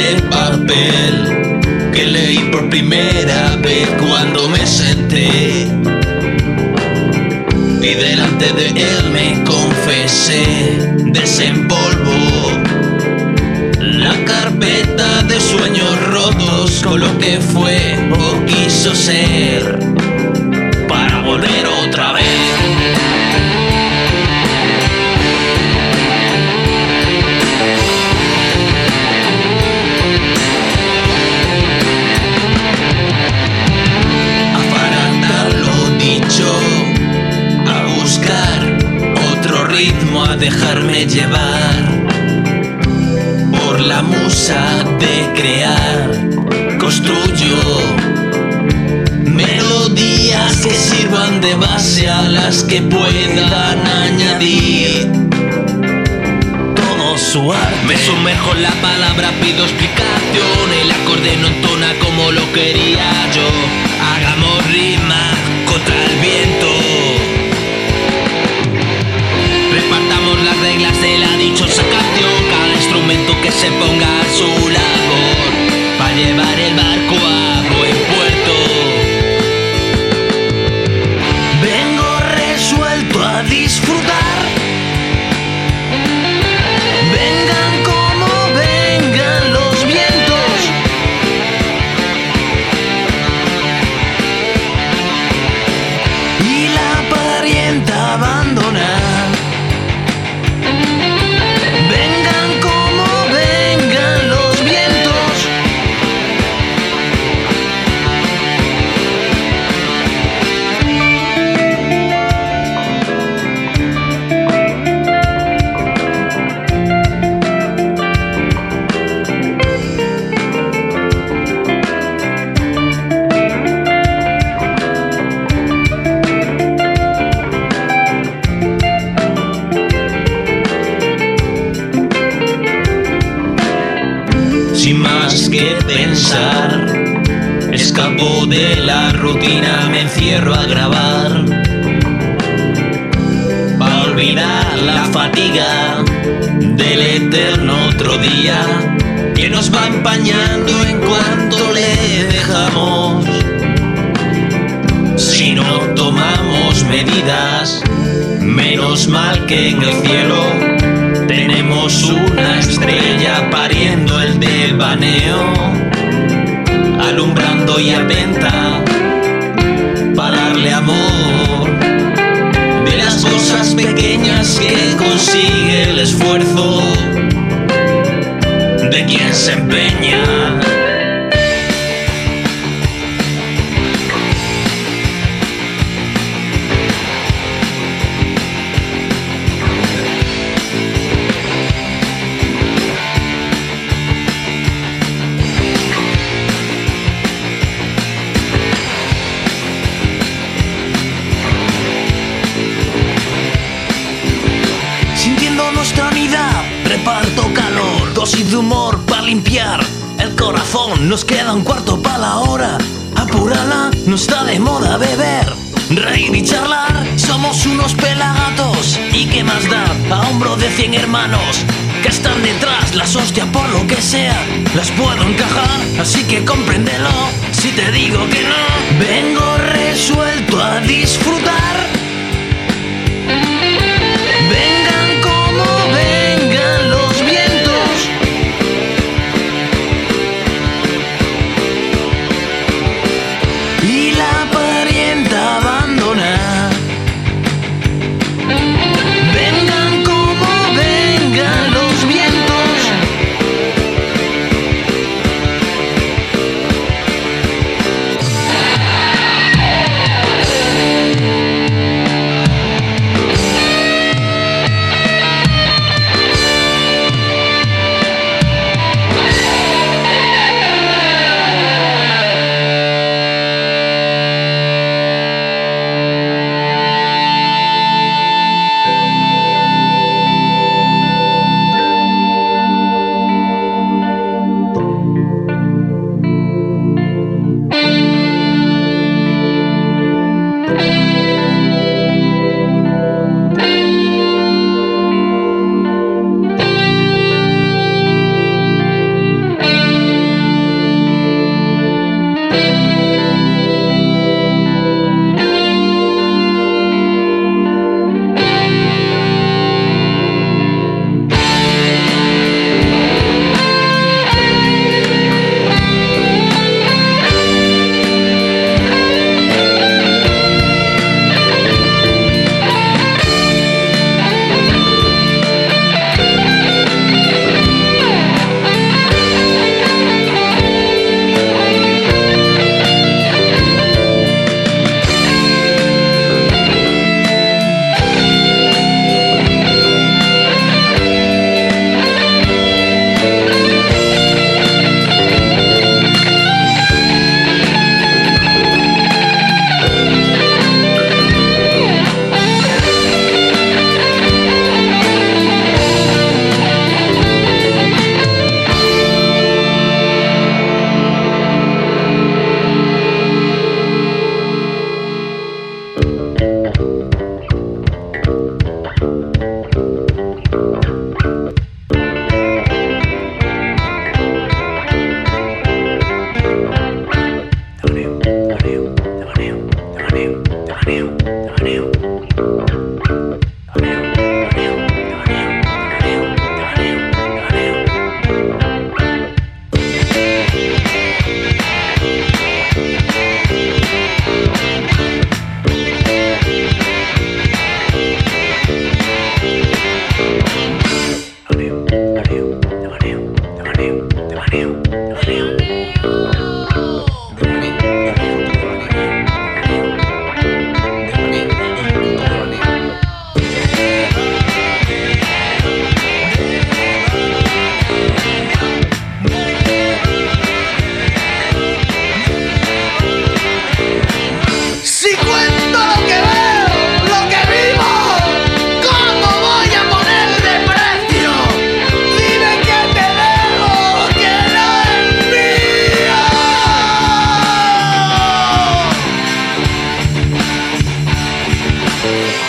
de papel que leí por primera vez cuando me senté y delante de él me confesé. Desempolvo la carpeta de sueños rotos con lo que fue o quiso ser para volver otra vez. A buscar otro ritmo, a dejarme llevar por la musa de crear. Construyo melodías que sirvan de base a las que puedan añadir todo su arte. Me sumerjo en la palabra, pido explicación, el acorde no entona como lo quería yo. Hagamos rima contra el viento, repartamos las reglas de la dichosa canción, cada instrumento que se ponga a su labor para llevar el barco a buen puerto. Vengo resuelto a disfrutar, vengan como vengan los vientos, y la parienta abandona. Vengan como vengan los vientos, sin más que pensar, escapo de la rutina, me encierro a grabar, para olvidar la fatiga del eterno otro día que nos va empañando en cuanto le dejamos. Si no tomamos medidas, menos mal que en el cielo tenemos una estrella pariendo el devaneo, alumbrando y atenta para darle amor de las cosas pequeñas que consigue el esfuerzo de quien se empeña. Reparto calor, dosis de humor para limpiar el corazón. Nos queda un cuarto para la hora, apúrala, no está de moda beber, reír y charlar. Somos unos pelagatos y qué más da, a hombro de 100 hermanos que están detrás. Las hostias por lo que sea las puedo encajar, así que compréndelo si te digo que no. Vengo resuelto a disfrutar, vengan como vengan los vientos, y la parienta abandona. Vengan como vengan los vientos, Chao.